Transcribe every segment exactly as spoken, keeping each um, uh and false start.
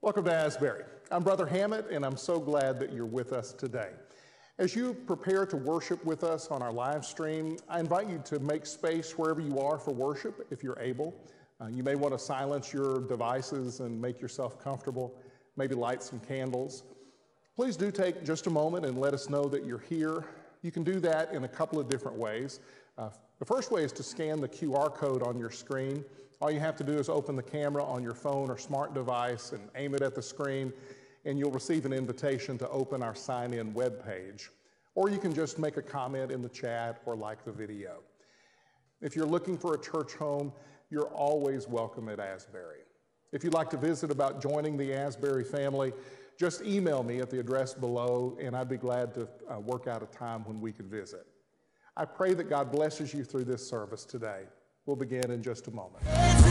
Welcome to Asbury. I'm Brother Hammett, and I'm so glad that you're with us today. As you prepare to worship with us on our live stream, I invite you to make space wherever you are for worship, if you're able. Uh, you may want to silence your devices and make yourself comfortable, maybe light some candles. Please do take just a moment and let us know that you're here. You can do that in a couple of different ways. Uh, the first way is to scan the Q R code on your screen. All you have to do is open the camera on your phone or smart device and aim it at the screen, and you'll receive an invitation to open our sign-in webpage. Or you can just make a comment in the chat or like the video. If you're looking for a church home, you're always welcome at Asbury. If you'd like to visit about joining the Asbury family, just email me at the address below, and I'd be glad to uh, work out a time when we could visit. I pray that God blesses you through this service today. We'll begin in just a moment.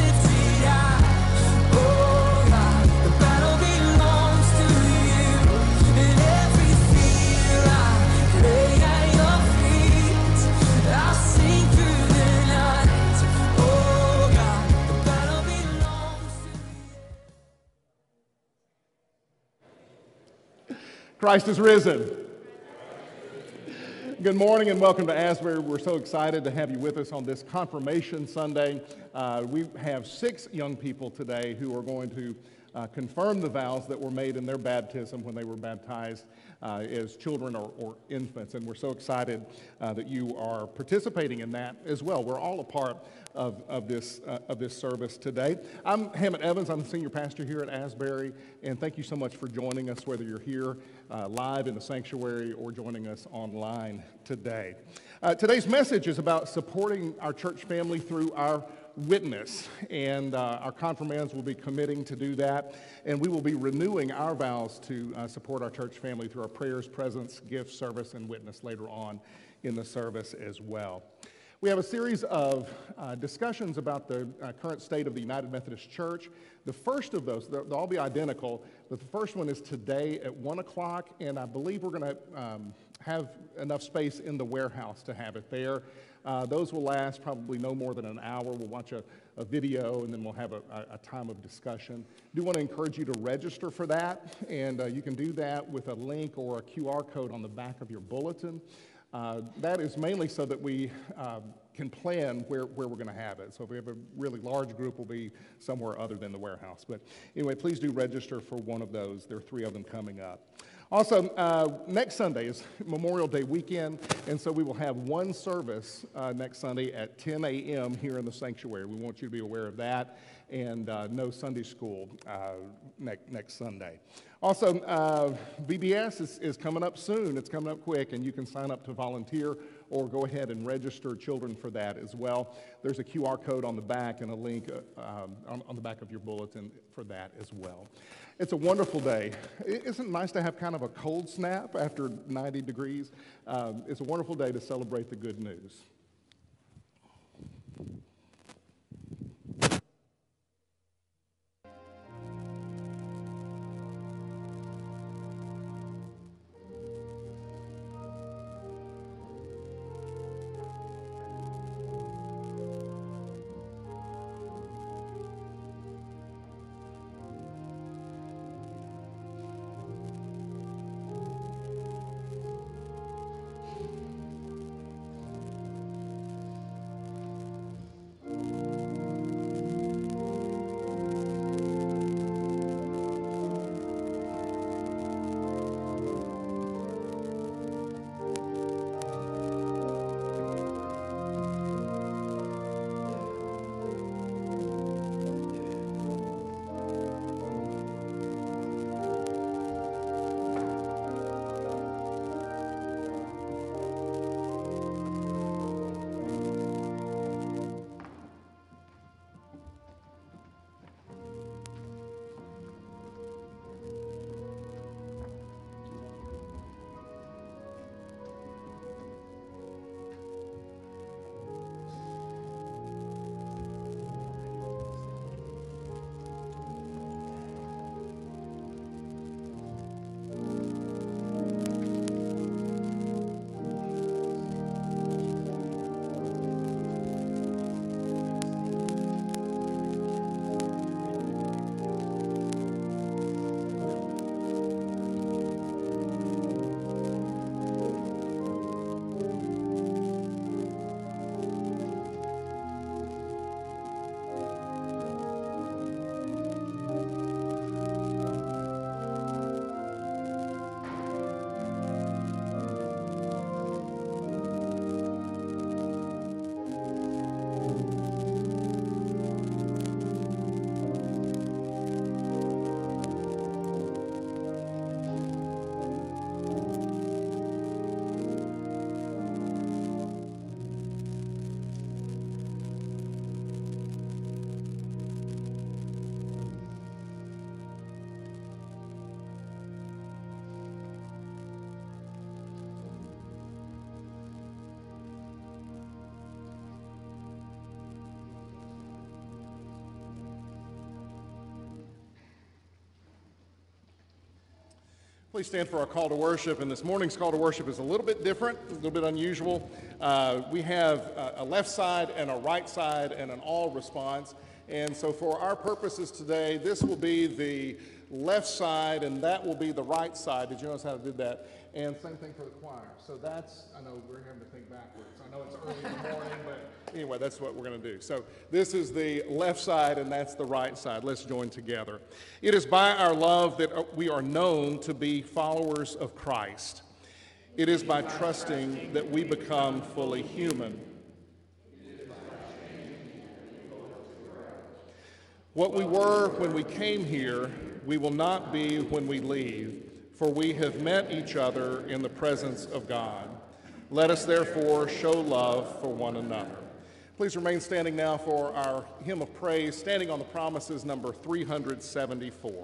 Christ is risen. Good morning and welcome to Asbury. We're so excited to have you with us on this Confirmation Sunday. Uh, we have six young people today who are going to uh, confirm the vows that were made in their baptism when they were baptized uh, as children or, or infants. And we're so excited uh, that you are participating in that as well. We're all a part of, of, this, uh, of this service today. I'm Hammett Evans. I'm the senior pastor here at Asbury. And thank you so much for joining us, whether you're here uh, live in the sanctuary or joining us online today. Uh, today's message is about supporting our church family through our witness, and uh, our confirmands will be committing to do that, and we will be renewing our vows to uh, support our church family through our prayers, presence, gift, service, and witness later on in the service as well. We have a series of uh, discussions about the uh, current state of the United Methodist Church. The first of those, they'll all be identical, but the first one is today at one o'clock, and I believe we're going to um, have enough space in the warehouse to have it there. Uh, those will last probably no more than an hour. We'll watch a, a video, and then we'll have a, a, a time of discussion. I do want to encourage you to register for that, and uh, you can do that with a link or a Q R code on the back of your bulletin. Uh, that is mainly so that we uh, can plan where, where we're going to have it. So if we have a really large group, we'll be somewhere other than the warehouse. But anyway, please do register for one of those. There are three of them coming up. Also, uh, next Sunday is Memorial Day weekend, and so we will have one service uh, next Sunday at ten a.m. here in the sanctuary. We want you to be aware of that, and uh, no Sunday school uh, next, next Sunday. Also, uh, V B S is, is coming up soon. It's coming up quick, and you can sign up to volunteer or go ahead and register children for that as well. There's a Q R code on the back and a link uh, um, on, on the back of your bulletin for that as well. It's a wonderful day. Isn't it nice to have kind of a cold snap after ninety degrees? Um, it's a wonderful day to celebrate the good news. Please stand for our call to worship, and this morning's call to worship is a little bit different, a little bit unusual. Uh, we have a left side and a right side and an all response, and so for our purposes today, this will be the left side and that will be the right side. Did you notice how I did that? And same thing for the choir. So that's, I know we're having to think backwards. I know it's early in the morning, but anyway, that's what we're going to do. So this is the left side and that's the right side. Let's join together. It is by our love that we are known to be followers of Christ. It is by trusting that we become fully human. What we were when we came here, we will not be when we leave, for we have met each other in the presence of God. Let us therefore show love for one another. Please remain standing now for our hymn of praise, Standing on the Promises, number three hundred seventy-four.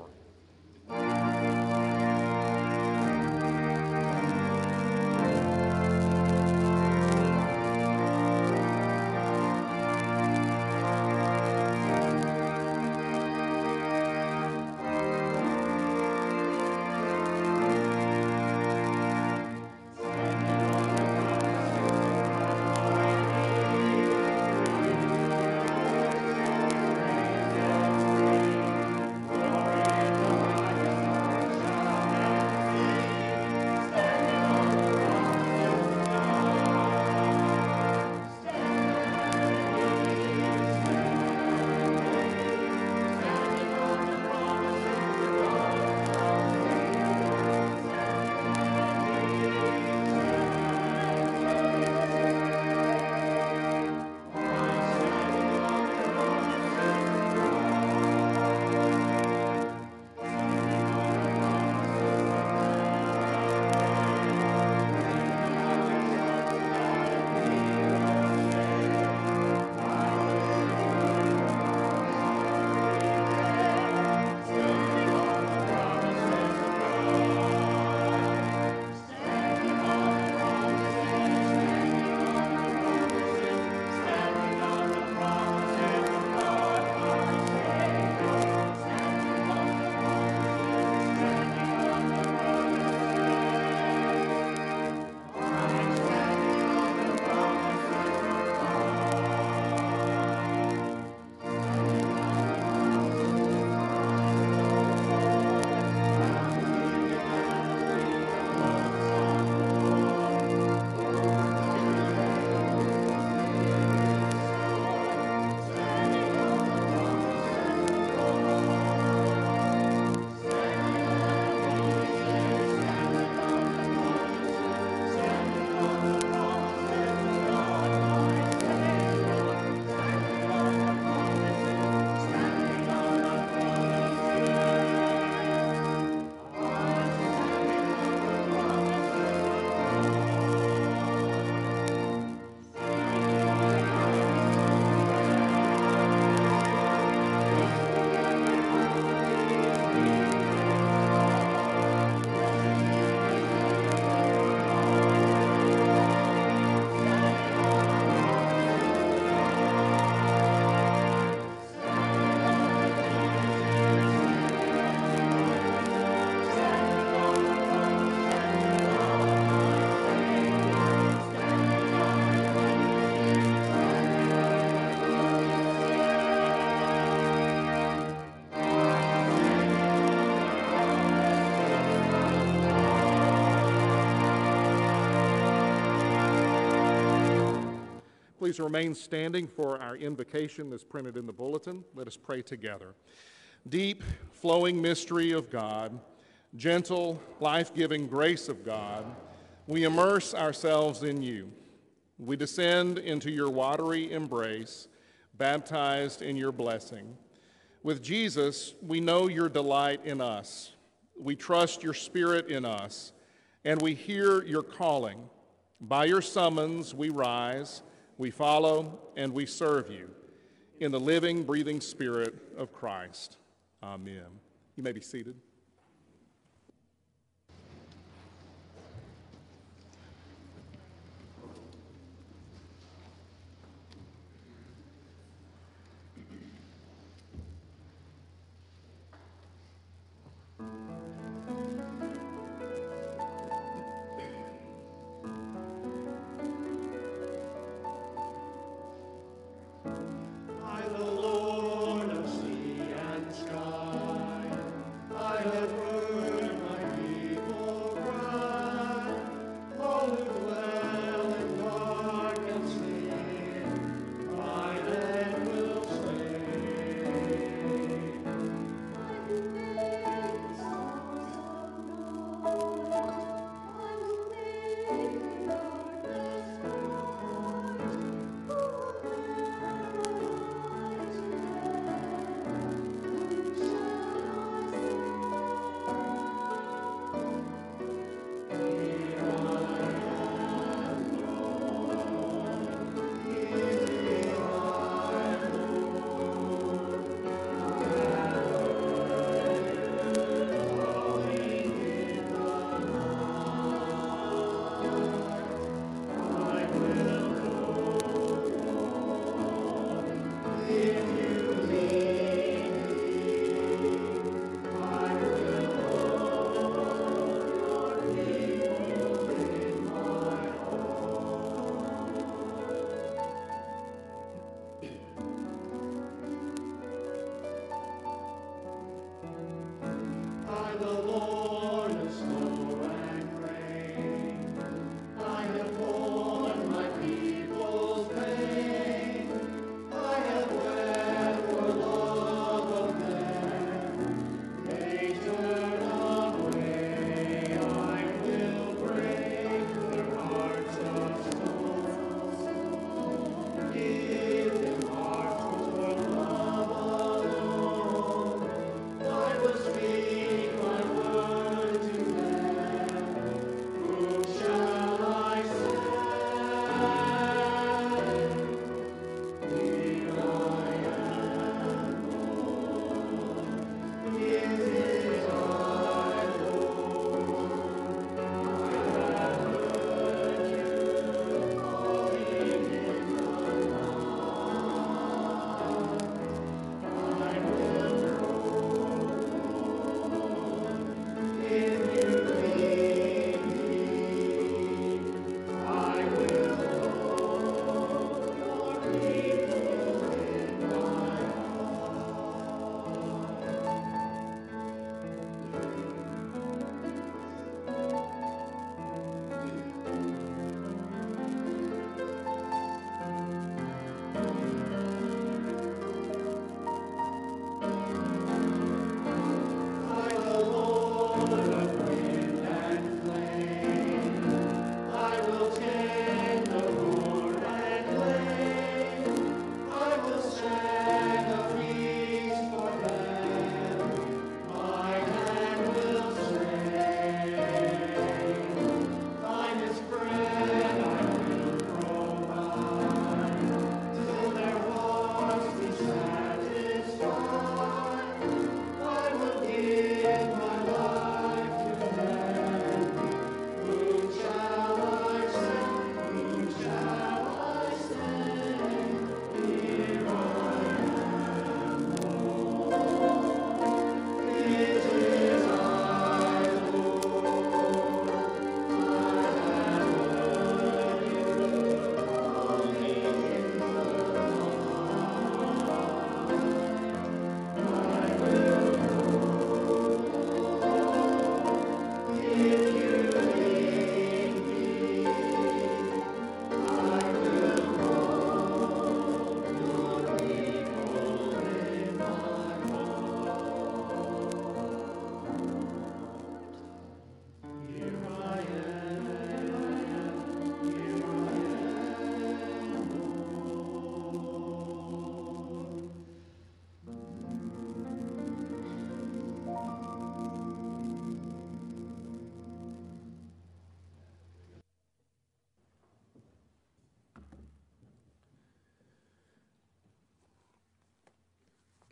Please remain standing for our invocation that's printed in the bulletin. Let us pray together. Deep, flowing mystery of God, gentle, life-giving grace of God, we immerse ourselves in you. We descend into your watery embrace, baptized in your blessing. With Jesus, we know your delight in us. We trust your Spirit in us, and we hear your calling. By your summons, we rise, we follow, and we serve you in the living, breathing Spirit of Christ. Amen. You may be seated.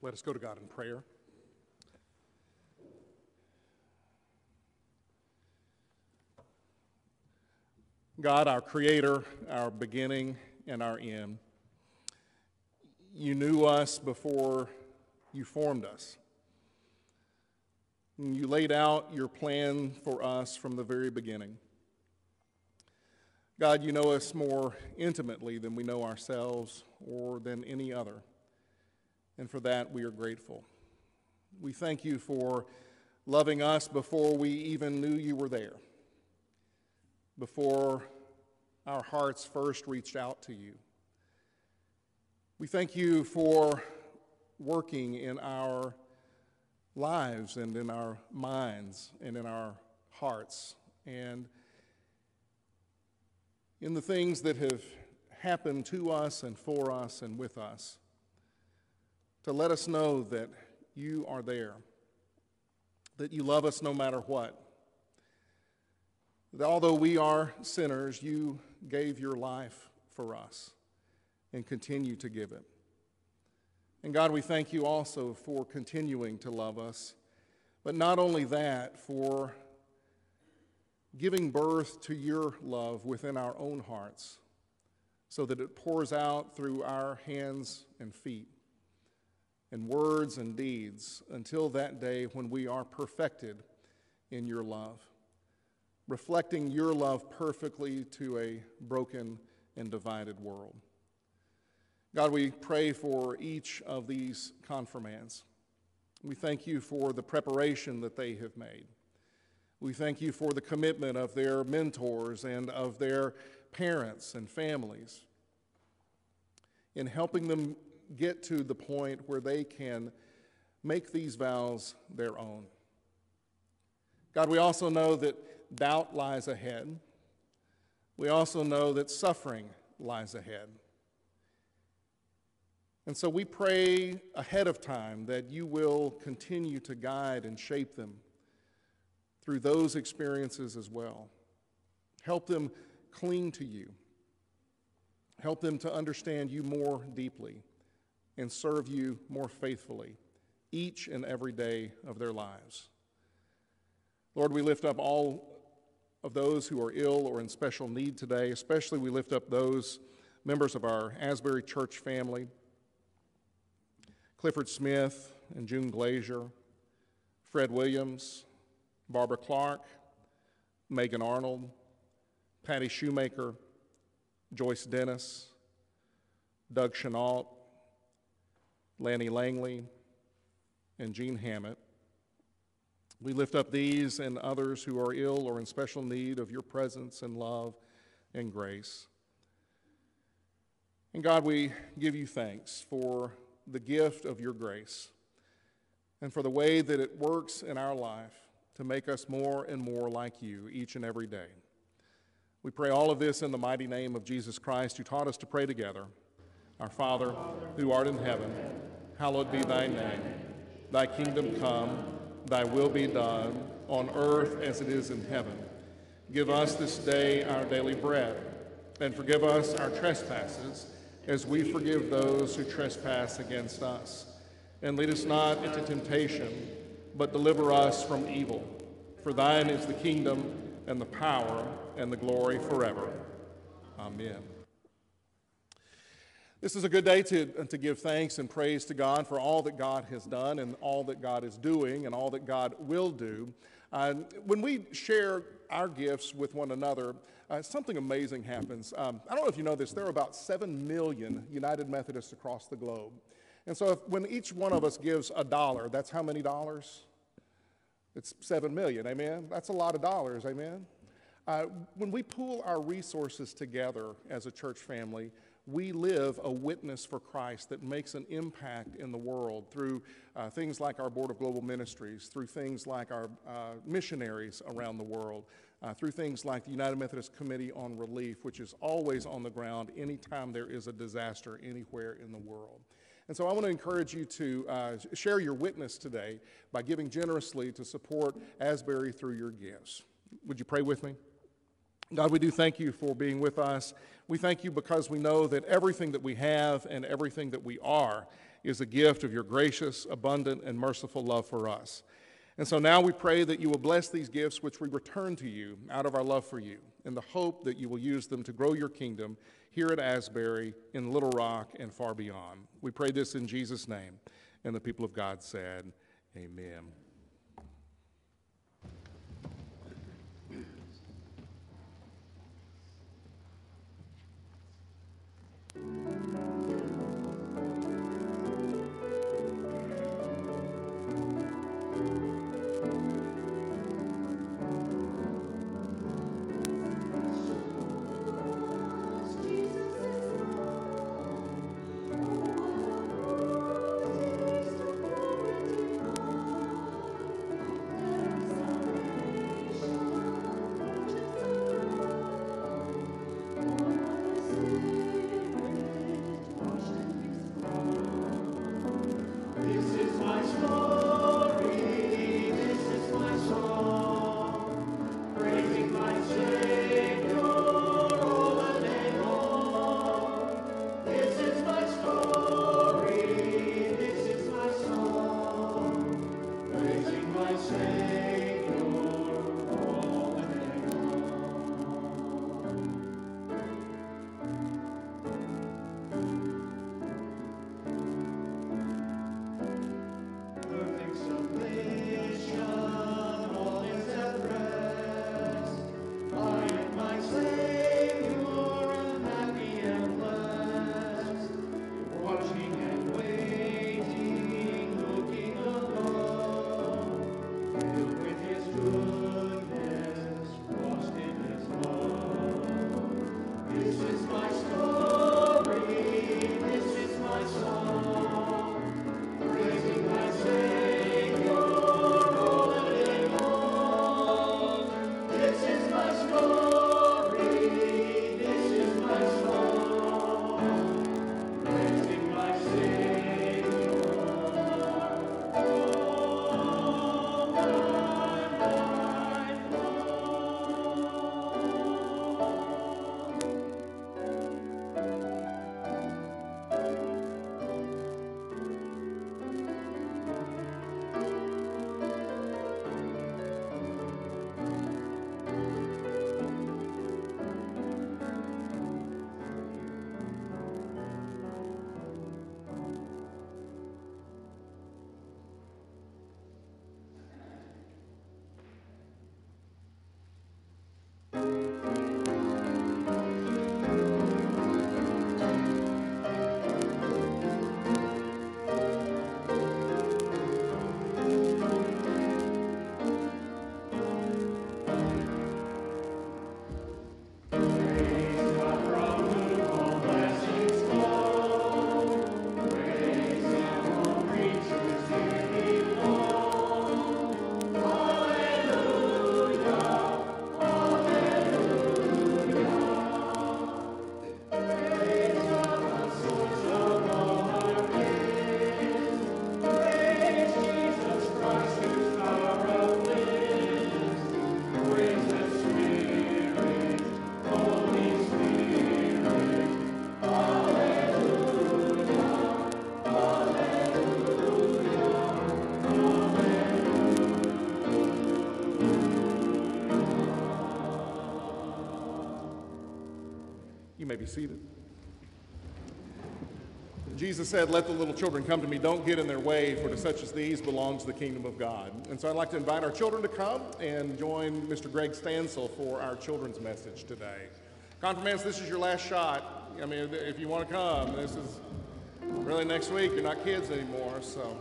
Let us go to God in prayer. God, our Creator, our beginning and our end, you knew us before you formed us. And you laid out your plan for us from the very beginning. God, you know us more intimately than we know ourselves or than any other. And for that, we are grateful. We thank you for loving us before we even knew you were there, before our hearts first reached out to you. We thank you for working in our lives and in our minds and in our hearts and in the things that have happened to us and for us and with us, to let us know that you are there, that you love us no matter what, that although we are sinners, you gave your life for us and continue to give it. And God, we thank you also for continuing to love us, but not only that, for giving birth to your love within our own hearts so that it pours out through our hands and feet and words and deeds until that day when we are perfected in your love, reflecting your love perfectly to a broken and divided world. God, we pray for each of these confirmands. We thank you for the preparation that they have made. We thank you for the commitment of their mentors and of their parents and families in helping them get to the point where they can make these vows their own. God, we also know that doubt lies ahead. We also know that suffering lies ahead. And so we pray ahead of time that you will continue to guide and shape them through those experiences as well. Help them cling to you. Help them to understand you more deeply and serve you more faithfully each and every day of their lives. Lord, we lift up all of those who are ill or in special need today. Especially we lift up those members of our Asbury Church family, Clifford Smith and June Glazier, Fred Williams, Barbara Clark, Megan Arnold, Patty Shoemaker, Joyce Dennis, Doug Chenault, Lanny Langley, and Jean Hammett. We lift up these and others who are ill or in special need of your presence and love and grace. And God, we give you thanks for the gift of your grace and for the way that it works in our life to make us more and more like you each and every day. We pray all of this in the mighty name of Jesus Christ, who taught us to pray together. Our Father, who art in heaven, hallowed be thy name. Thy kingdom come, thy will be done, on earth as it is in heaven. Give us this day our daily bread, and forgive us our trespasses, as we forgive those who trespass against us. And lead us not into temptation, but deliver us from evil. For thine is the kingdom, and the power, and the glory forever. Amen. This is a good day to, to give thanks and praise to God for all that God has done and all that God is doing and all that God will do. Uh, when we share our gifts with one another, uh, something amazing happens. Um, I don't know if you know this, there are about seven million United Methodists across the globe. And so if, when each one of us gives a dollar, that's how many dollars? It's seven million, amen? That's a lot of dollars, amen? Uh, when we pool our resources together as a church family, we live a witness for Christ that makes an impact in the world through uh, things like our Board of Global Ministries, through things like our uh, missionaries around the world, uh, through things like the United Methodist Committee on Relief, which is always on the ground anytime there is a disaster anywhere in the world. And so I want to encourage you to uh, share your witness today by giving generously to support Asbury through your gifts. Would you pray with me? God, we do thank you for being with us. We thank you because we know that everything that we have and everything that we are is a gift of your gracious, abundant, and merciful love for us. And so now we pray that you will bless these gifts which we return to you out of our love for you, in the hope that you will use them to grow your kingdom here at Asbury, in Little Rock, and far beyond. We pray this in Jesus' name. And the people of God said, amen. You may be seated. Jesus said, "Let the little children come to me. Don't get in their way, for to such as these belongs the kingdom of God." And so I'd like to invite our children to come and join Mister Greg Stansel for our children's message today. Confirmants, this is your last shot. I mean, if you want to come, this is really next week. You're not kids anymore, so.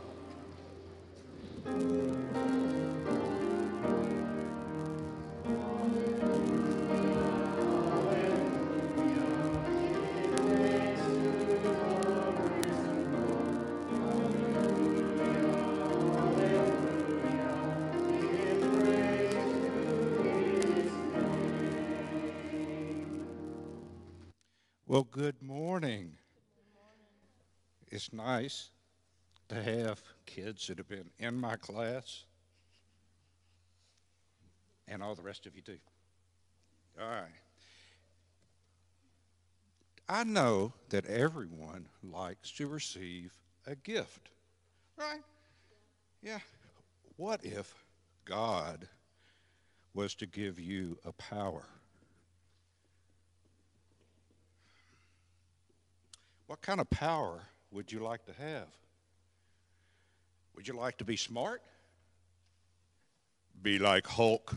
Well, good morning. It's nice to have kids that have been in my class, and all the rest of you too. All right. I know that everyone likes to receive a gift, right? Yeah. What if God was to give you a power? What kind of power would you like to have? Would you like to be smart? Be like Hulk?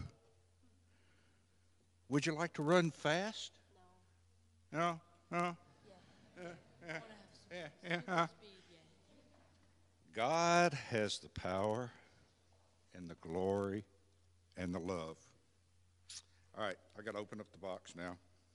Would you like to run fast? No. No? No? Yeah. Yeah. Yeah. Yeah. Yeah. God has the power and the glory and the love. All right, I got to open up the box now.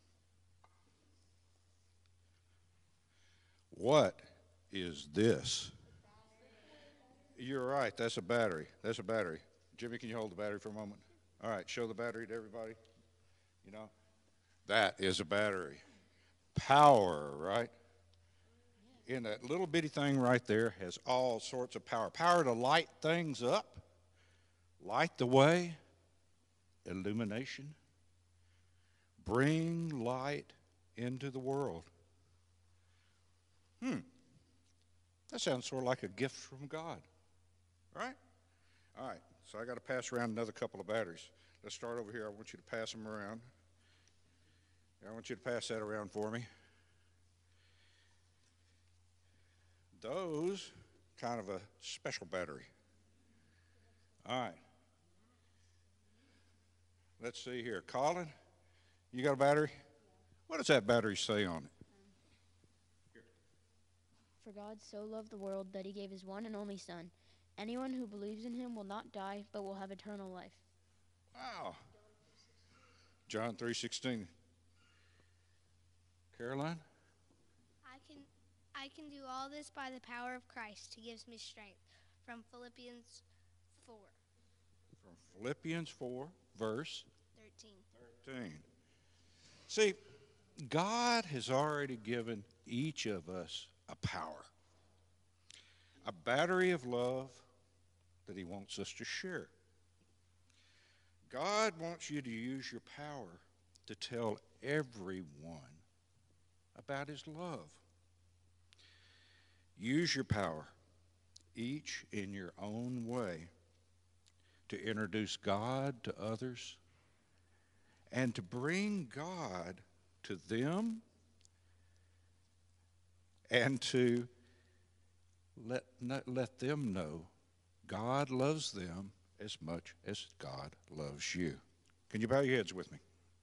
What is this? You're right, that's a battery. That's a battery. Jimmy, can you hold the battery for a moment? All right, show the battery to everybody. You know, that is a battery. Power, right? In that little bitty thing right there has all sorts of power. Power to light things up, light the way, illumination, bring light into the world. Hmm. That sounds sort of like a gift from God, right? All right, so I got to pass around another couple of batteries. Let's start over here. I want you to pass them around. I want you to pass that around for me. Those, kind of a special battery. All right. Let's see here. Colin, you got a battery? What does that battery say on it? For God so loved the world that he gave his one and only Son. Anyone who believes in him will not die, but will have eternal life. Wow. John three sixteen. Caroline? I can I can do all this by the power of Christ who gives me strength. From Philippians four. From Philippians four, verse thirteen. thirteen. See, God has already given each of us a power, a battery of love that he wants us to share. God wants you to use your power to tell everyone about his love. Use your power, each in your own way, to introduce God to others and to bring God to them and to let, let them know God loves them as much as God loves you. Can you bow your heads with me?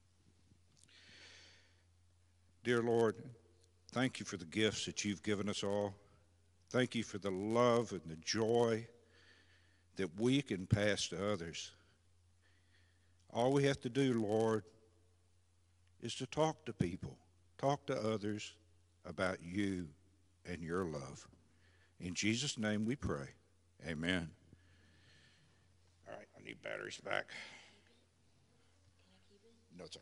Dear Lord, thank you for the gifts that you've given us all. Thank you for the love and the joy that we can pass to others. All we have to do, Lord, is to talk to people, talk to others about you and your love. In Jesus' name we pray. Amen. All right, I need batteries back. No, sir.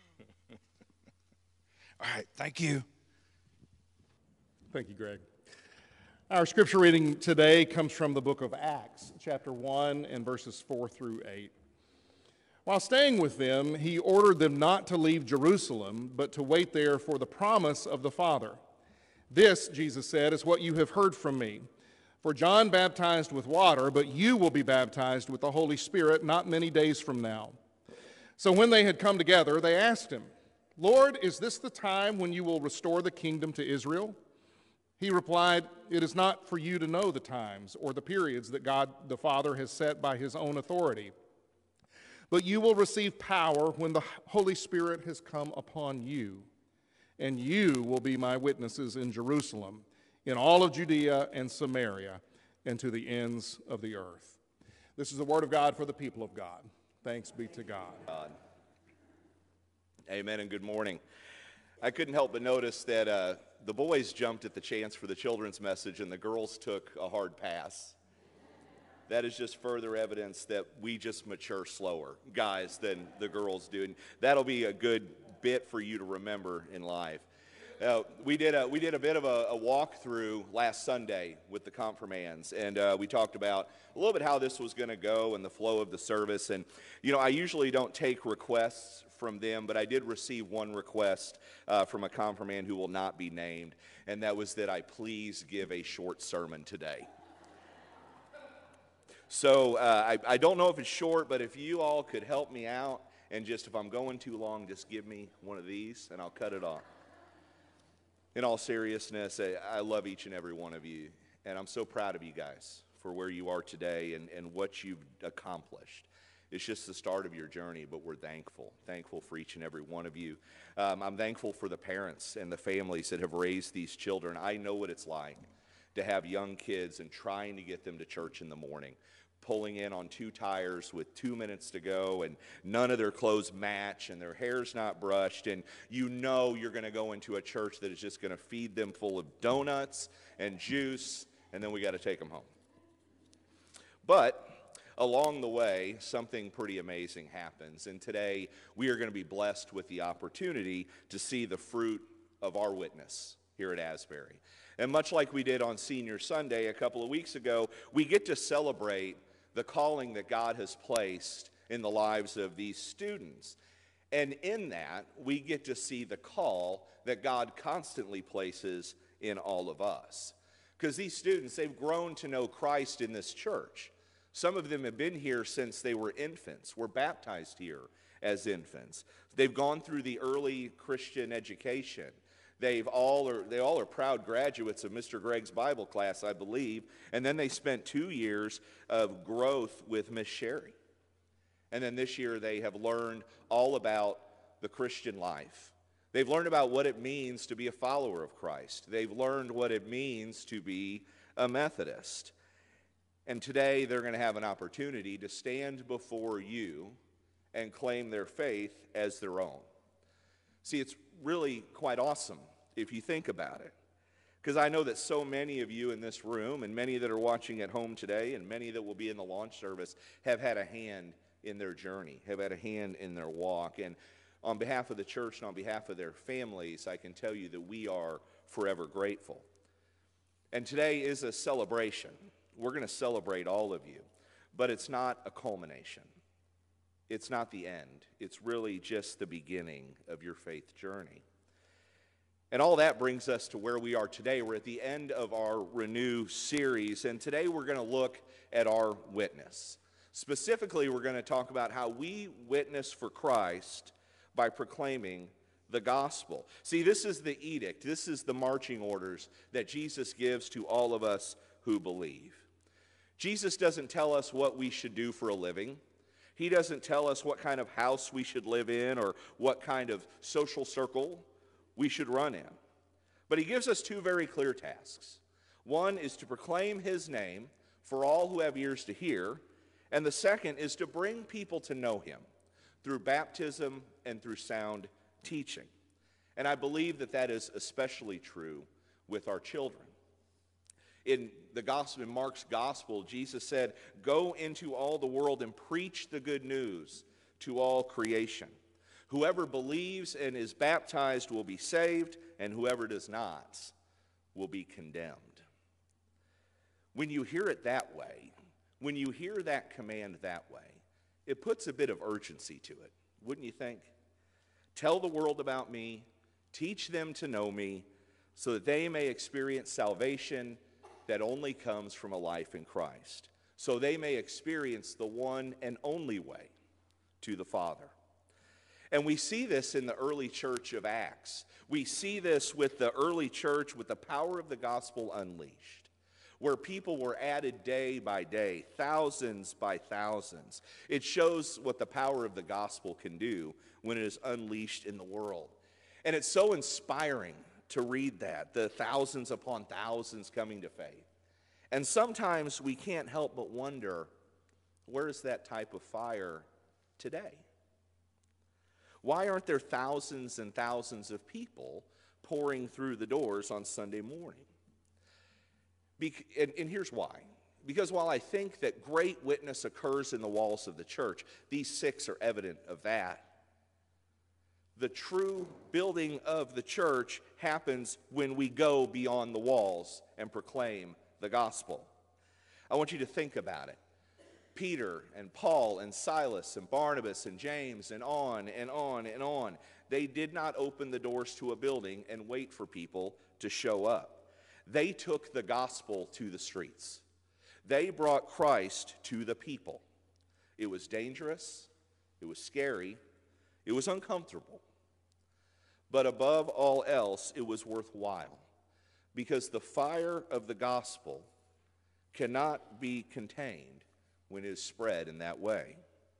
All right, thank you. Thank you, Greg. Our scripture reading today comes from the book of Acts, chapter one, and verses four through eight. While staying with them, he ordered them not to leave Jerusalem, but to wait there for the promise of the Father. This, Jesus said, is what you have heard from me. For John baptized with water, but you will be baptized with the Holy Spirit not many days from now. So when they had come together, they asked him, Lord, is this the time when you will restore the kingdom to Israel? He replied, it is not for you to know the times or the periods that God the Father has set by his own authority. But you will receive power when the Holy Spirit has come upon you, and you will be my witnesses in Jerusalem, in all of Judea and Samaria, and to the ends of the earth. This is the word of God for the people of God. Thanks be to God. God. Amen and good morning. I couldn't help but notice that uh, the boys jumped at the chance for the children's message and the girls took a hard pass. That is just further evidence that we just mature slower, guys, than the girls do. And that'll be a good bit for you to remember in life. Uh, we did a we did a bit of a, a walkthrough last Sunday with the confirmands, and uh, we talked about a little bit how this was going to go and the flow of the service. And you know, I usually don't take requests from them, but I did receive one request uh, from a confirmand who will not be named, and that was that I please give a short sermon today. So uh, I, I don't know if it's short, but if you all could help me out, and just if I'm going too long, just give me one of these, and I'll cut it off. In all seriousness, I, I love each and every one of you, and I'm so proud of you guys for where you are today and, and what you've accomplished. It's just the start of your journey, but we're thankful. Thankful for each and every one of you. Um, I'm thankful for the parents and the families that have raised these children. I know what it's like to have young kids and trying to get them to church in the morning, pulling in on two tires with two minutes to go, and none of their clothes match, and their hair's not brushed, and you know you're going to go into a church that is just going to feed them full of donuts and juice, and then we got to take them home. But along the way, something pretty amazing happens, and today we are going to be blessed with the opportunity to see the fruit of our witness here at Asbury. And much like we did on Senior Sunday a couple of weeks ago, we get to celebrate the calling that God has placed in the lives of these students. And in that, we get to see the call that God constantly places in all of us. Because these students, they've grown to know Christ in this church. Some of them have been here since they were infants, were baptized here as infants. They've gone through the early Christian education. They've all are, they all are proud graduates of Mister Gregg's Bible class, I believe. And then they spent two years of growth with Miss Sherry. And then this year they have learned all about the Christian life. They've learned about what it means to be a follower of Christ. They've learned what it means to be a Methodist. And today they're going to have an opportunity to stand before you and claim their faith as their own. See, it's really quite awesome if you think about it. Because I know that so many of you in this room, and many that are watching at home today, and many that will be in the launch service, have had a hand in their journey, have had a hand in their walk. And on behalf of the church and on behalf of their families, I can tell you that we are forever grateful. And today is a celebration. We're going to celebrate all of you, but it's not a culmination. It's not the end. It's really just the beginning of your faith journey. And all that brings us to where we are today. We're at the end of our Renew series, and today we're going to look at our witness. Specifically, we're going to talk about how we witness for Christ by proclaiming the gospel. See, this is the edict. This is the marching orders that Jesus gives to all of us who believe. Jesus doesn't tell us what we should do for a living. He doesn't tell us what kind of house we should live in or what kind of social circle we should run in. But he gives us two very clear tasks. One is to proclaim his name for all who have ears to hear, and the second is to bring people to know him through baptism and through sound teaching. And I believe that that is especially true with our children. In the gospel, in Mark's gospel, Jesus said, "Go into all the world and preach the good news to all creation. Whoever believes and is baptized will be saved, and whoever does not will be condemned." When you hear it that way, when you hear that command that way, it puts a bit of urgency to it, wouldn't you think? Tell the world about me, teach them to know me, so that they may experience salvation that only comes from a life in Christ, so they may experience the one and only way to the Father. And we see this in the early church of Acts. We see this with the early church with the power of the gospel unleashed, where people were added day by day, thousands by thousands. It shows what the power of the gospel can do when it is unleashed in the world. And it's so inspiring to read that, the thousands upon thousands coming to faith. And sometimes we can't help but wonder, where's that type of fire today? Why aren't there thousands and thousands of people pouring through the doors on Sunday morning? Be- and, and here's why. Because while I think that great witness occurs in the walls of the church, these six are evident of that. The true building of the church happens when we go beyond the walls and proclaim the gospel. I want you to think about it. Peter and Paul and Silas and Barnabas and James and on and on and on. They did not open the doors to a building and wait for people to show up. They took the gospel to the streets. They brought Christ to the people. It was dangerous. It was scary. It was uncomfortable. But above all else, it was worthwhile, because the fire of the gospel cannot be contained when it is spread in that way.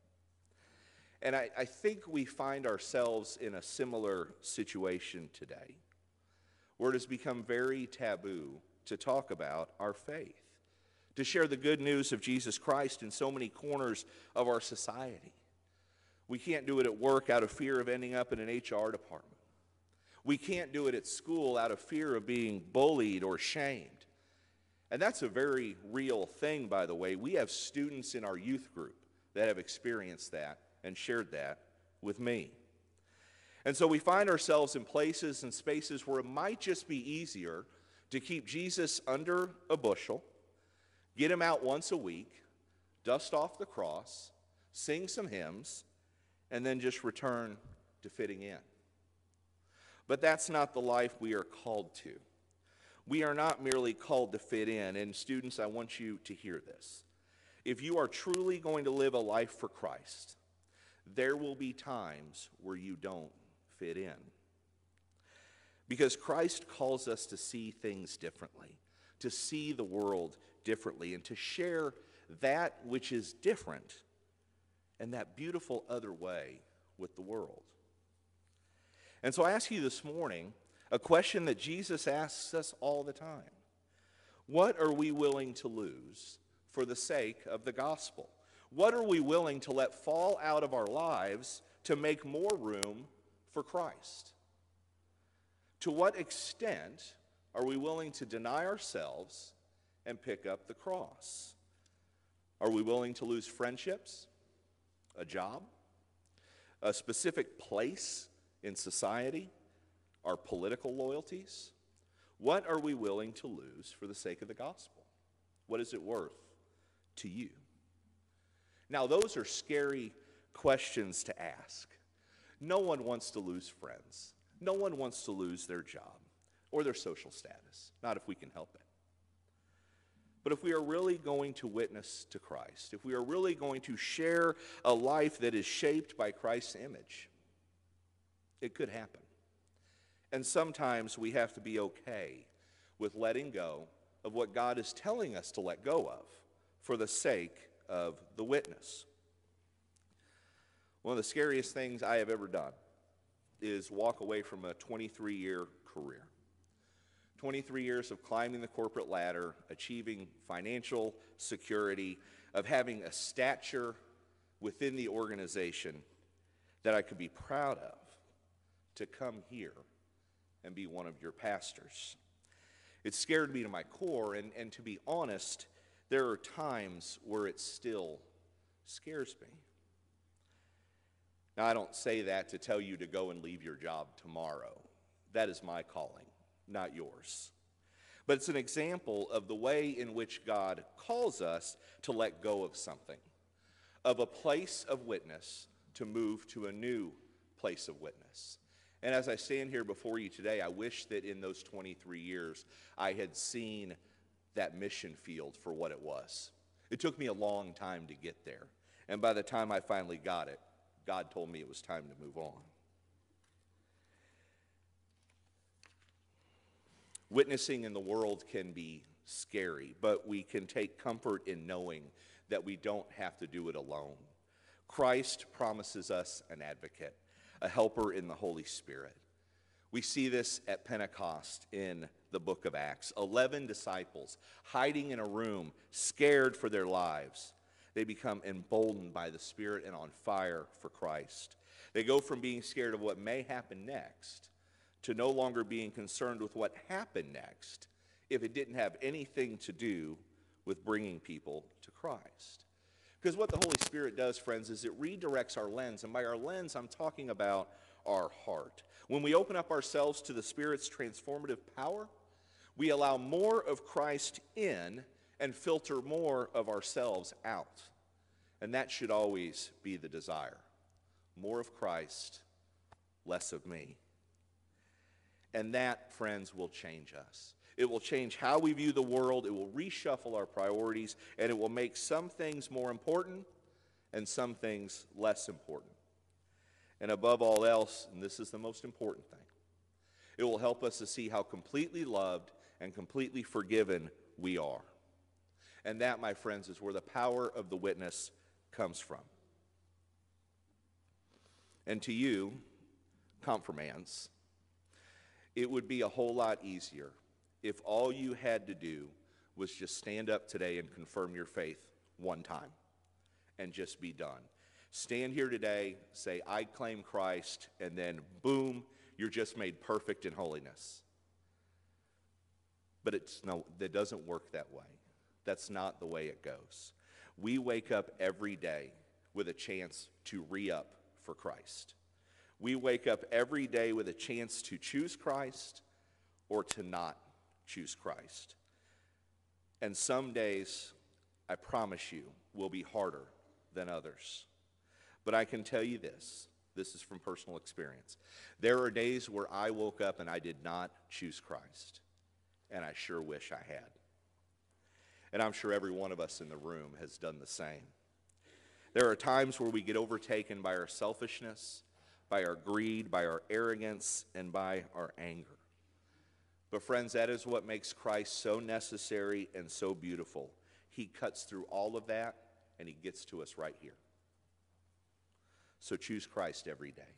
And I, I think we find ourselves in a similar situation today, where it has become very taboo to talk about our faith, to share the good news of Jesus Christ in so many corners of our society. We can't do it at work out of fear of ending up in an H R department. We can't do it at school out of fear of being bullied or shamed. And that's a very real thing, by the way. We have students in our youth group that have experienced that and shared that with me. And so we find ourselves in places and spaces where it might just be easier to keep Jesus under a bushel, get him out once a week, dust off the cross, sing some hymns, and then just return to fitting in. But that's not the life we are called to. We are not merely called to fit in. And students, I want you to hear this. If you are truly going to live a life for Christ, there will be times where you don't fit in. Because Christ calls us to see things differently, to see the world differently, and to share that which is different and that beautiful other way with the world. And so I ask you this morning a question that Jesus asks us all the time. What are we willing to lose for the sake of the gospel? What are we willing to let fall out of our lives to make more room for Christ? To what extent are we willing to deny ourselves and pick up the cross? Are we willing to lose friendships, a job, a specific place in society, our political loyalties? What are we willing to lose for the sake of the gospel? What is it worth to you? Now, those are scary questions to ask. No one wants to lose friends. No one wants to lose their job or their social status, not if we can help it. But if we are really going to witness to Christ, if we are really going to share a life that is shaped by Christ's image, it could happen. And sometimes we have to be okay with letting go of what God is telling us to let go of for the sake of the witness. One of the scariest things I have ever done is walk away from a twenty-three year career. twenty-three years of climbing the corporate ladder, achieving financial security, of having a stature within the organization that I could be proud of, to come here and be one of your pastors. It scared me to my core, and, and to be honest, there are times where it still scares me. Now, I don't say that to tell you to go and leave your job tomorrow. That is my calling, not yours. But it's an example of the way in which God calls us to let go of something, of a place of witness to move to a new place of witness. And as I stand here before you today, I wish that in those twenty-three years I had seen that mission field for what it was. It took me a long time to get there. And by the time I finally got it, God told me it was time to move on. Witnessing in the world can be scary, but we can take comfort in knowing that we don't have to do it alone. Christ promises us an advocate, a helper in the Holy Spirit. We see this at Pentecost in the book of Acts. Eleven disciples hiding in a room, scared for their lives. They become emboldened by the Spirit and on fire for Christ. They go from being scared of what may happen next to no longer being concerned with what happened next if it didn't have anything to do with bringing people to Christ. Because what the Holy Spirit does, friends, is it redirects our lens. And by our lens, I'm talking about our heart. When we open up ourselves to the Spirit's transformative power, we allow more of Christ in and filter more of ourselves out. And that should always be the desire. More of Christ, less of me. And that, friends, will change us. It will change how we view the world. It will reshuffle our priorities, and it will make some things more important and some things less important. And above all else, and this is the most important thing, it will help us to see how completely loved and completely forgiven we are. And that, my friends, is where the power of the witness comes from. And to you, confirmands, it would be a whole lot easier if all you had to do was just stand up today and confirm your faith one time and just be done. Stand here today, say, I claim Christ, and then boom, you're just made perfect in holiness. But it's no, that doesn't work that way. That's not the way it goes. We wake up every day with a chance to re-up for Christ. We wake up every day with a chance to choose Christ or to not choose Christ. And some days, I promise you, will be harder than others. But I can tell you this, this is from personal experience. There are days where I woke up and I did not choose Christ, and I sure wish I had. And I'm sure every one of us in the room has done the same. There are times where we get overtaken by our selfishness, by our greed, by our arrogance, and by our anger. But friends, that is what makes Christ so necessary and so beautiful. He cuts through all of that, and he gets to us right here. So choose Christ every day.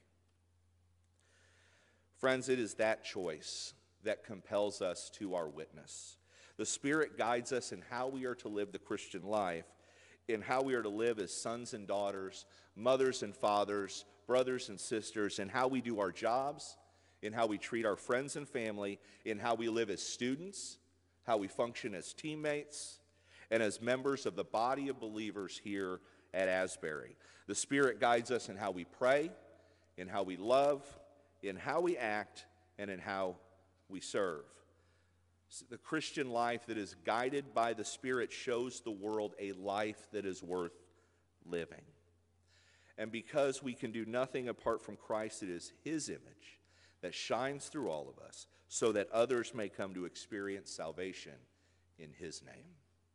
Friends, it is that choice that compels us to our witness. The Spirit guides us in how we are to live the Christian life, in how we are to live as sons and daughters, mothers and fathers, brothers and sisters, in how we do our jobs, in how we treat our friends and family, in how we live as students, how we function as teammates, and as members of the body of believers here at Asbury. The Spirit guides us in how we pray, in how we love, in how we act, and in how we serve. The Christian life that is guided by the Spirit shows the world a life that is worth living. And because we can do nothing apart from Christ, it is His image that shines through all of us so that others may come to experience salvation in His name.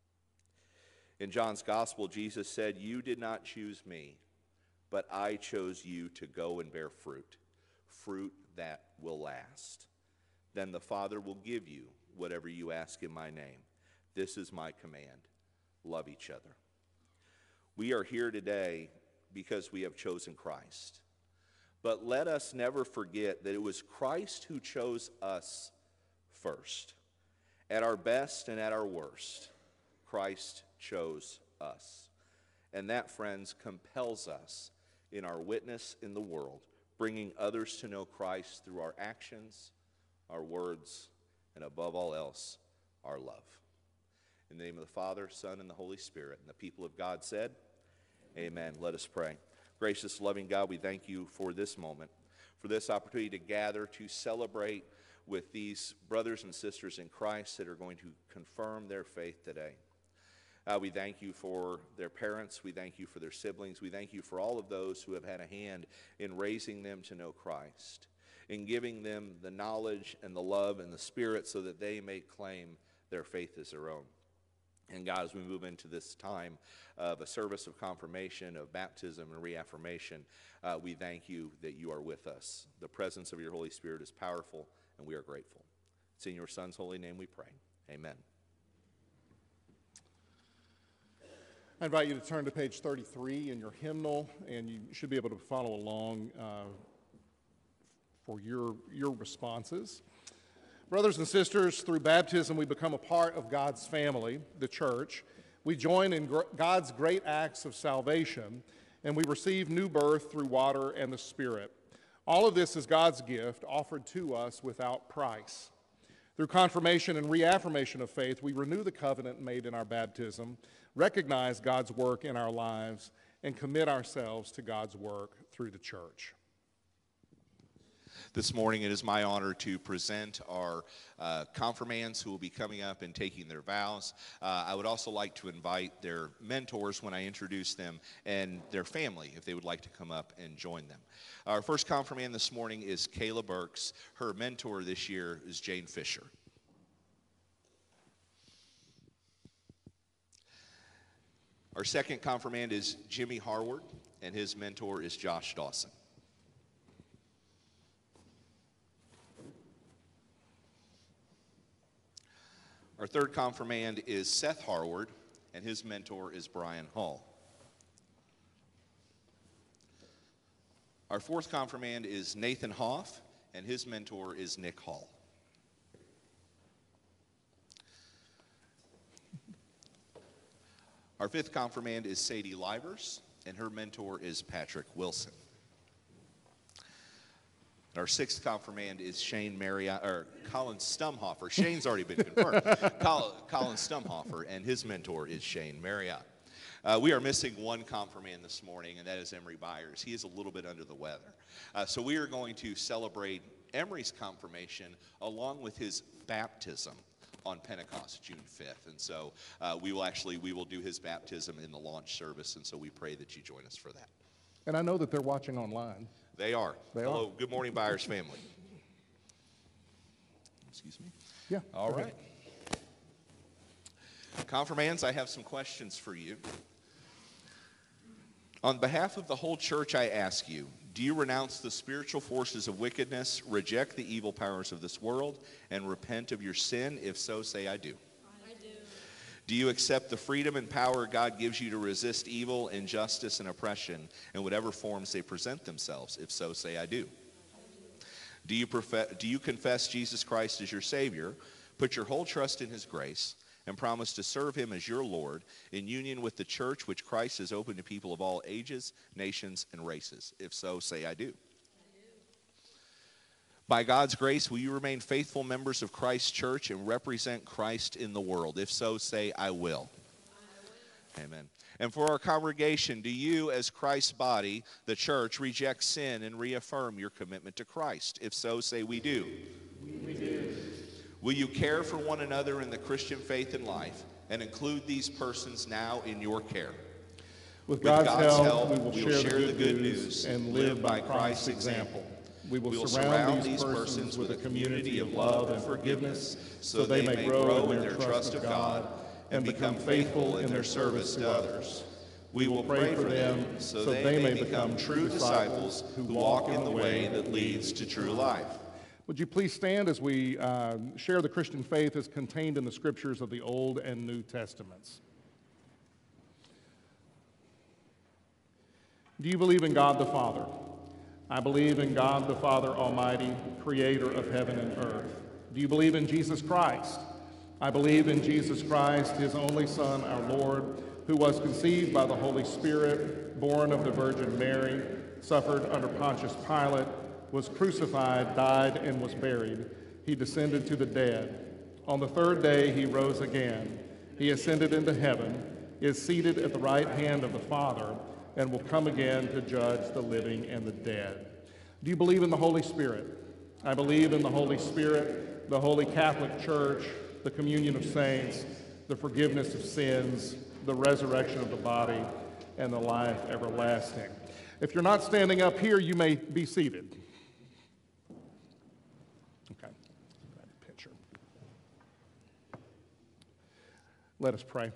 In John's Gospel, Jesus said, "You did not choose me, but I chose you to go and bear fruit, fruit that will last. Then the Father will give you whatever you ask in my name. This is my command. Love each other." We are here today because we have chosen Christ. But let us never forget that it was Christ who chose us first. At our best and at our worst, Christ chose us. And that, friends, compels us in our witness in the world, bringing others to know Christ through our actions, our words, and above all else, our love. In the name of the Father, Son, and the Holy Spirit, and the people of God said, amen. Let us pray. Gracious, loving God, we thank you for this moment, for this opportunity to gather, to celebrate with these brothers and sisters in Christ that are going to confirm their faith today. Uh, we thank you for their parents. We thank you for their siblings. We thank you for all of those who have had a hand in raising them to know Christ, in giving them the knowledge and the love and the Spirit so that they may claim their faith as their own. And God, as we move into this time of a service of confirmation, of baptism and reaffirmation, uh, we thank you that you are with us. The presence of your Holy Spirit is powerful, and we are grateful. It's in your Son's holy name we pray. Amen. I invite you to turn to page thirty-three in your hymnal, and you should be able to follow along uh, for your, your responses. Brothers and sisters, through baptism, we become a part of God's family, the church. We join in gr- God's great acts of salvation, and we receive new birth through water and the Spirit. All of this is God's gift offered to us without price. Through confirmation and reaffirmation of faith, we renew the covenant made in our baptism, recognize God's work in our lives, and commit ourselves to God's work through the church. This morning it is my honor to present our uh, confirmands who will be coming up and taking their vows. Uh, I would also like to invite their mentors when I introduce them and their family if they would like to come up and join them. Our first confirmand this morning is Kayla Burks. Her mentor this year is Jane Fisher. Our second confirmand is Jimmy Harward, and his mentor is Josh Dawson. Our third confirmand is Seth Harward, and his mentor is Brian Hall. Our fourth confirmand is Nathan Hoff, and his mentor is Nick Hall. Our fifth confirmand is Sadie Livers, and her mentor is Patrick Wilson. Our sixth confirmand is Shane Marriott, or Colin Stumhofer. Shane's already been confirmed. Col Colin Stumhofer, and his mentor is Shane Marriott. Uh, we are missing one confirmand this morning, and that is Emery Byers. He is a little bit under the weather. Uh, so we are going to celebrate Emery's confirmation along with his baptism on Pentecost, June fifth. And so uh, we will actually, we will do his baptism in the launch service, and so we pray that you join us for that. And I know that they're watching online. They are. They Hello. are. Good morning, Byers family. Excuse me. Yeah. All go right. Confirmands, I have some questions for you. On behalf of the whole church, I ask you, do you renounce the spiritual forces of wickedness, reject the evil powers of this world, and repent of your sin? If so, say I do. I do. Do you accept the freedom and power God gives you to resist evil, injustice, and oppression in whatever forms they present themselves? If so, say I do. Do you, do you confess Jesus Christ as your Savior, put your whole trust in his grace, and promise to serve him as your Lord in union with the church which Christ has opened to people of all ages, nations, and races? If so, say I do. By God's grace, will you remain faithful members of Christ's church and represent Christ in the world? If so, say, I will. I will. Amen. And for our congregation, do you, as Christ's body, the church, reject sin and reaffirm your commitment to Christ? If so, say, we do. We do. Will you care for one another in the Christian faith and life and include these persons now in your care? With With God's, God's help, help, we will we share, will the, share good the good news news and live by Christ's example. We will, We will surround these persons with a community of love and forgiveness so they may grow in their trust of God and become faithful in their service to others. We will pray for them so they may become true disciples who walk in the way that leads to true life. Would you please stand as we uh, share the Christian faith as contained in the scriptures of the Old and New Testaments? Do you believe in God the Father? I believe in God the Father Almighty, creator of heaven and earth. Do you believe in Jesus Christ? I believe in Jesus Christ, his only Son, our Lord, who was conceived by the Holy Spirit, born of the Virgin Mary, suffered under Pontius Pilate, was crucified, died, and was buried. He descended to the dead. On the third day he rose again. He ascended into heaven, is seated at the right hand of the Father, and will come again to judge the living and the dead. Do you believe in the Holy Spirit? I believe in the Holy Spirit, the Holy Catholic Church, the communion of saints, the forgiveness of sins, the resurrection of the body, and the life everlasting. If you're not standing up here, you may be seated. Okay, grab a picture. Let us pray.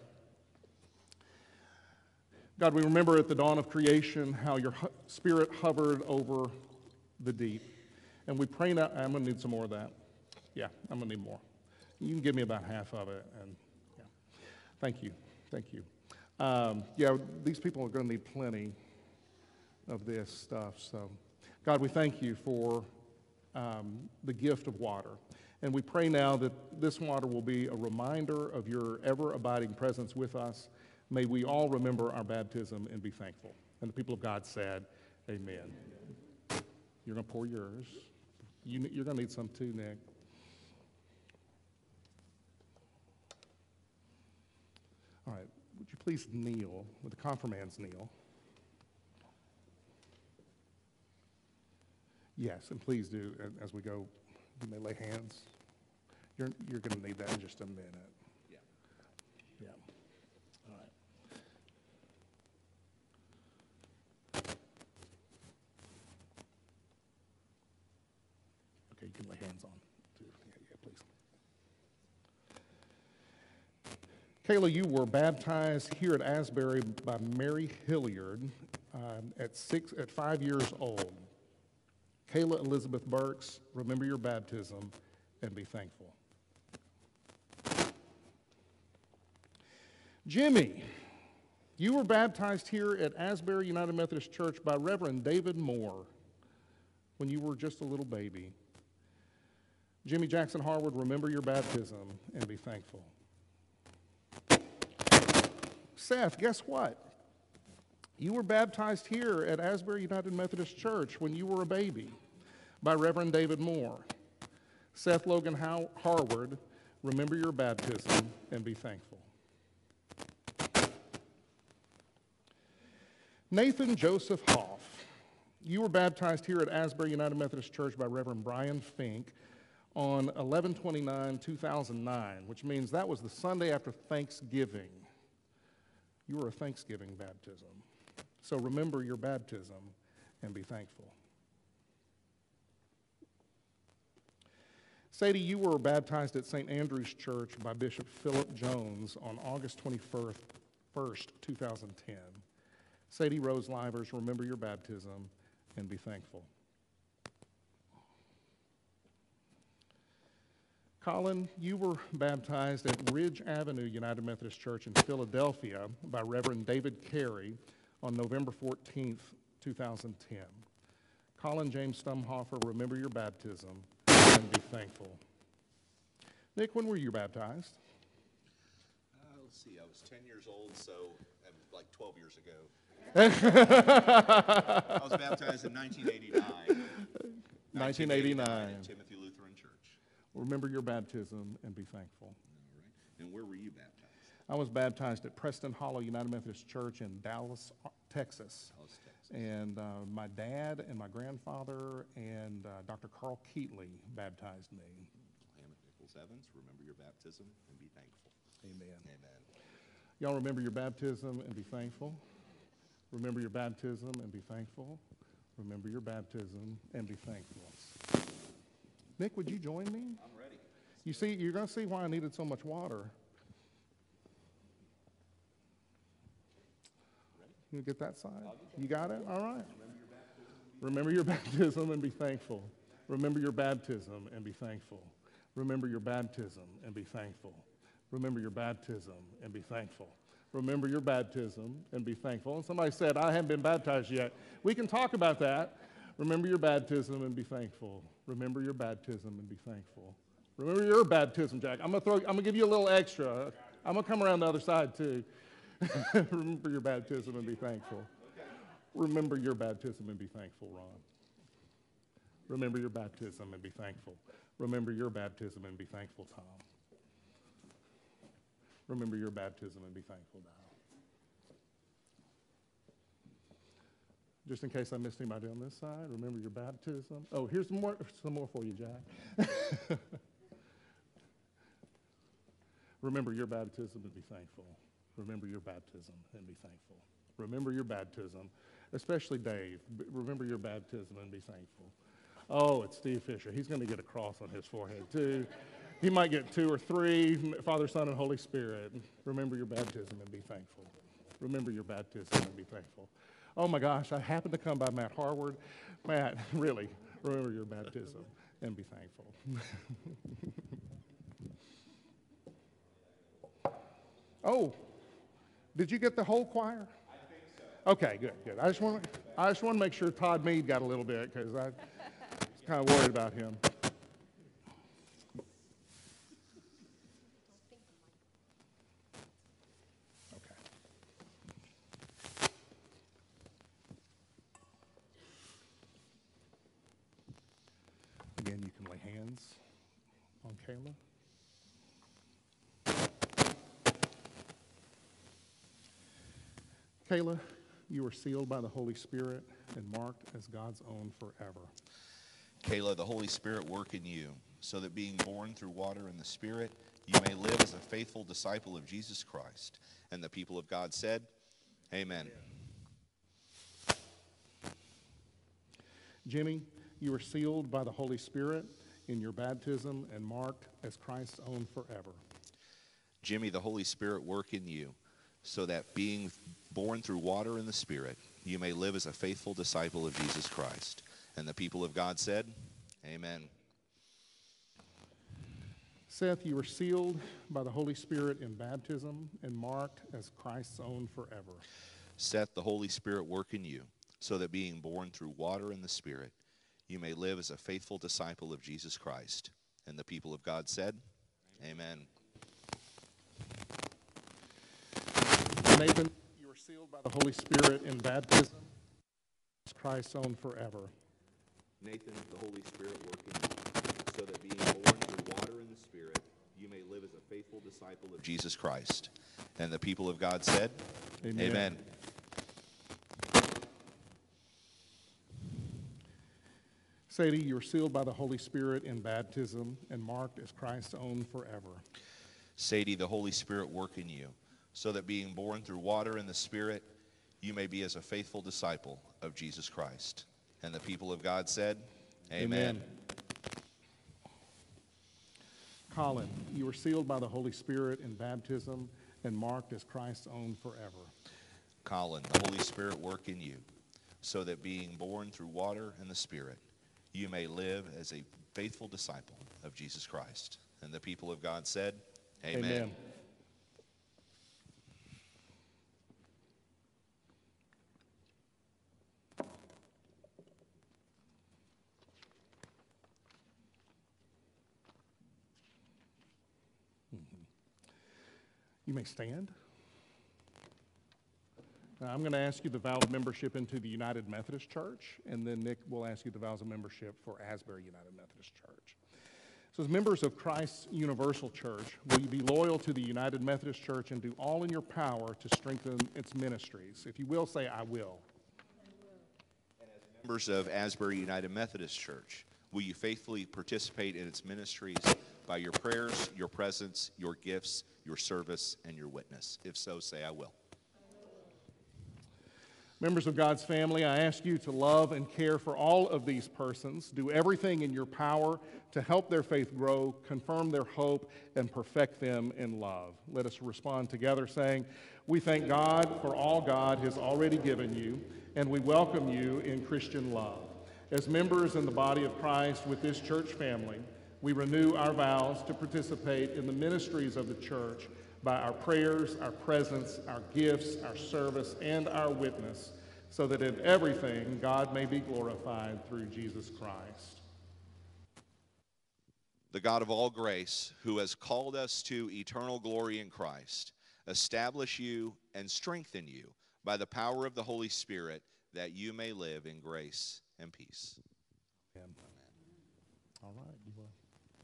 God, we remember at the dawn of creation how your hu- spirit hovered over the deep. And we pray now, I'm going to need some more of that. Yeah, I'm going to need more. You can give me about half of it. And yeah. Thank you. Thank you. Um, yeah, these people are going to need plenty of this stuff. So, God, we thank you for um, the gift of water. And we pray now that this water will be a reminder of your ever-abiding presence with us. May we all remember our baptism and be thankful. And the people of God said, amen. You're going to pour yours. You, you're going to need some too, Nick. All right, would you please kneel, with the confirmands kneel. Yes, and please do, a- as we go, you may lay hands. You're, you're going to need that in just a minute. Yeah. Yeah. All right. Okay, you can lay hands on, too. Yeah, yeah, please. Kayla, you were baptized here at Asbury by Mary Hilliard um, at six, at five years old. Kayla Elizabeth Burks, remember your baptism and be thankful. Jimmy, you were baptized here at Asbury United Methodist Church by Reverend David Moore when you were just a little baby. Jimmy Jackson Harwood, remember your baptism and be thankful. Seth, guess what? You were baptized here at Asbury United Methodist Church when you were a baby by Reverend David Moore. Seth Logan How- Harward, remember your baptism and be thankful. Nathan Joseph Hoff, you were baptized here at Asbury United Methodist Church by Reverend Brian Fink on eleven twenty-nine two thousand nine, which means that was the Sunday after Thanksgiving. You were a Thanksgiving baptism. So remember your baptism and be thankful. Sadie, you were baptized at Saint Andrew's Church by Bishop Philip Jones on August twenty-first, two thousand ten. Sadie Rose Livers, remember your baptism and be thankful. Colin, you were baptized at Ridge Avenue United Methodist Church in Philadelphia by Reverend David Carey on November fourteenth, two thousand ten. Colin James Stumhofer, remember your baptism and be thankful. Nick, when were you baptized? Uh, let's see, I was ten years old, so that was like twelve years ago. I was baptized in nineteen eighty-nine. nineteen eighty-nine. At Timothy Lutheran Church. Remember your baptism and be thankful. All right. And where were you baptized? I was baptized at Preston Hollow United Methodist Church in Dallas, Texas. Dallas, Texas. And uh, my dad and my grandfather and uh, Doctor Carl Keatley baptized me. Hammett Nichols Evans, remember your baptism and be thankful. Amen. Amen. Y'all remember your baptism and be thankful. Remember your baptism and be thankful. Remember your baptism and be thankful. Nick, would you join me? I'm ready. You see, you're going to see why I needed so much water. You get that side? You got it? All right. Remember your baptism and be thankful. Remember your baptism and be thankful. Remember your baptism and be thankful. Remember your baptism and be thankful. Remember your baptism and be thankful. And somebody said, I haven't been baptized yet. We can talk about that. Remember your baptism and be thankful. Remember your baptism and be thankful. Remember your baptism, Jack. I'm gonna throw. I'm gonna give you a little extra. I'm gonna come around the other side too. Remember your baptism and be thankful. Remember your baptism and be thankful, Ron. Remember your baptism and be thankful. Remember your baptism and be thankful, Tom. Remember your baptism and be thankful, Dow. Just in case I missed anybody on this side, remember your baptism. Oh, here's some more, some more for you, Jack. Remember your baptism and be thankful. Remember your baptism and be thankful. Remember your baptism, especially Dave. B- Remember your baptism and be thankful. Oh, it's Steve Fisher. He's going to get a cross on his forehead, too. He might get two or three, Father, Son, and Holy Spirit. Remember your baptism and be thankful. Remember your baptism and be thankful. Oh my gosh, I happened to come by Matt Harward. Matt, really, remember your baptism and be thankful. Oh, did you get the whole choir? I think so. Okay, good, good. I just want to, I just want to make sure Todd Mead got a little bit because I was kind of worried about him. Okay. Again, you can lay hands on Kayla. Kayla, you are sealed by the Holy Spirit and marked as God's own forever. Kayla, the Holy Spirit work in you, so that being born through water and the Spirit, you may live as a faithful disciple of Jesus Christ. And the people of God said, Amen. Jimmy, you are sealed by the Holy Spirit in your baptism and marked as Christ's own forever. Jimmy, the Holy Spirit work in you, so that being born through water and the Spirit, you may live as a faithful disciple of Jesus Christ. And the people of God said, Amen. Seth, you are sealed by the Holy Spirit in baptism and marked as Christ's own forever. Seth, the Holy Spirit work in you, so that being born through water and the Spirit, you may live as a faithful disciple of Jesus Christ. And the people of God said, Amen. Nathan, you are sealed by the Holy Spirit in baptism as Christ's own forever. Nathan, the Holy Spirit work in you, so that being born through water and the Spirit, you may live as a faithful disciple of Jesus Christ. And the people of God said, Amen. Amen. Sadie, you are sealed by the Holy Spirit in baptism and marked as Christ's own forever. Sadie, the Holy Spirit work in you, so that being born through water and the Spirit, you may be as a faithful disciple of Jesus Christ. And the people of God said, Amen. Amen. Colin, you are sealed by the Holy Spirit in baptism and marked as Christ's own forever. Colin, the Holy Spirit work in you, so that being born through water and the Spirit, you may live as a faithful disciple of Jesus Christ. And the people of God said, Amen. Amen. You may stand. Now, I'm going to ask you the vow of membership into the United Methodist Church, and then Nick will ask you the vows of membership for Asbury United Methodist Church. So as members of Christ's Universal Church, will you be loyal to the United Methodist Church and do all in your power to strengthen its ministries? If you will, say, I will. Members of Asbury United Methodist Church, will you faithfully participate in its ministries by your prayers, your presence, your gifts, your service, and your witness? If so, say, I will. Members of God's family, I ask you to love and care for all of these persons. Do everything in your power to help their faith grow, confirm their hope, and perfect them in love. Let us respond together saying, we thank God for all God has already given you, and we welcome you in Christian love. As members in the body of Christ with this church family, we renew our vows to participate in the ministries of the church by our prayers, our presence, our gifts, our service, and our witness, so that in everything God may be glorified through Jesus Christ. The God of all grace, who has called us to eternal glory in Christ, establish you and strengthen you by the power of the Holy Spirit, that you may live in grace and peace. Amen. All right. You will.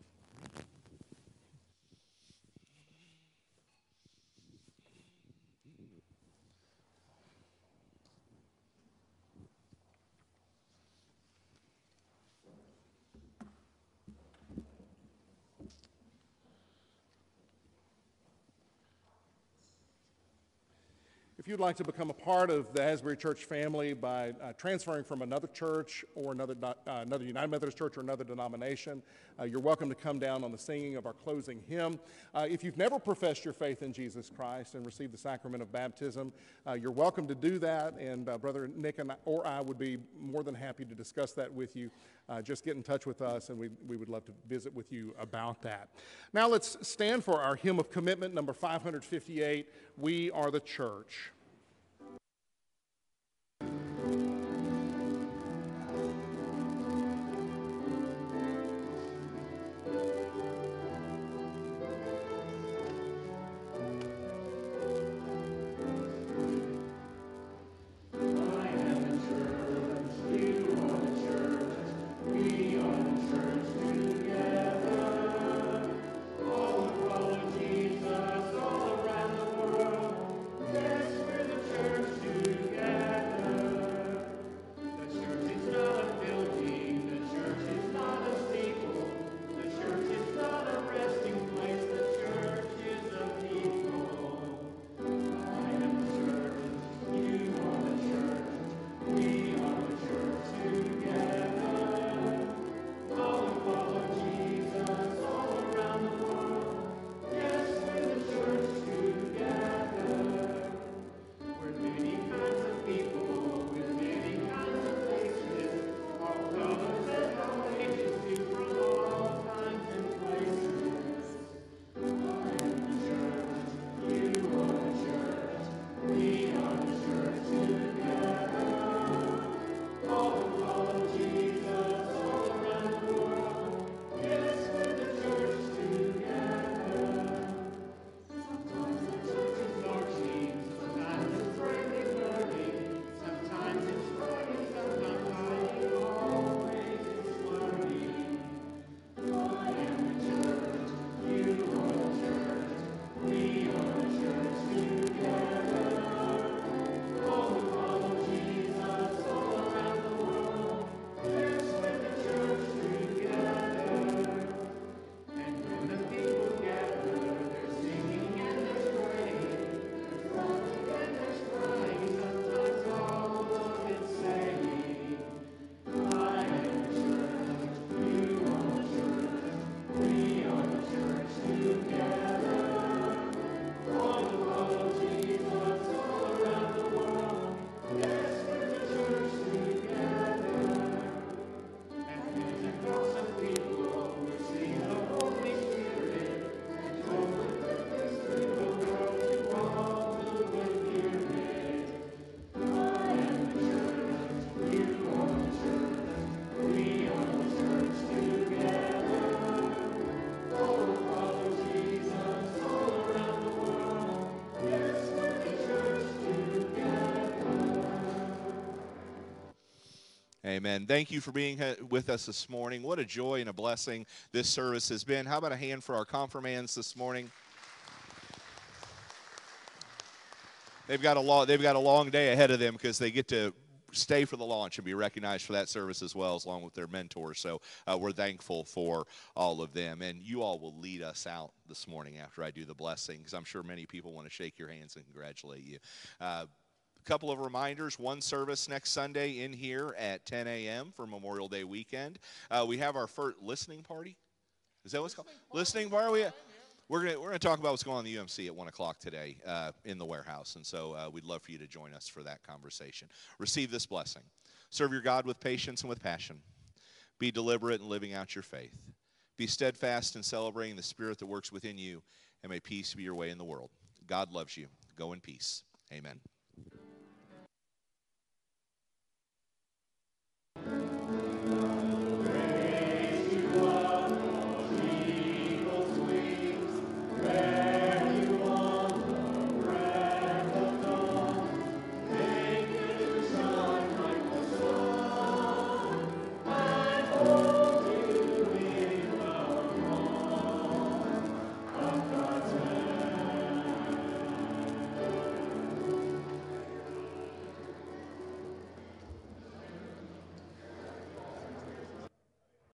If you'd like to become a part of the Asbury Church family by uh, transferring from another church or another, uh, another United Methodist Church or another denomination, uh, you're welcome to come down on the singing of our closing hymn. Uh, if you've never professed your faith in Jesus Christ and received the sacrament of baptism, uh, you're welcome to do that, and uh, Brother Nick and I, or I would be more than happy to discuss that with you. Uh, just get in touch with us, and we, we would love to visit with you about that. Now let's stand for our hymn of commitment, number five hundred fifty-eight, We Are the Church. Yes, Amen. Thank you for being uh, with us this morning. What a joy and a blessing this service has been. How about a hand for our confirmands this morning? They've got a long, they've got a long day ahead of them because they get to stay for the launch and be recognized for that service as well, as along with their mentors. So uh, we're thankful for all of them. And you all will lead us out this morning after I do the blessing, because I'm sure many people want to shake your hands and congratulate you. Uh, Couple of reminders. One service next Sunday in here at ten a.m. for Memorial Day weekend. Uh, we have our first listening party. Is that what's called? Listening party. We, we're gonna we're gonna talk about what's going on in the U M C at one o'clock today uh, in the warehouse, and so uh, we'd love for you to join us for that conversation. Receive this blessing. Serve your God with patience and with passion. Be deliberate in living out your faith. Be steadfast in celebrating the Spirit that works within you, and may peace be your way in the world. God loves you. Go in peace. Amen. Oh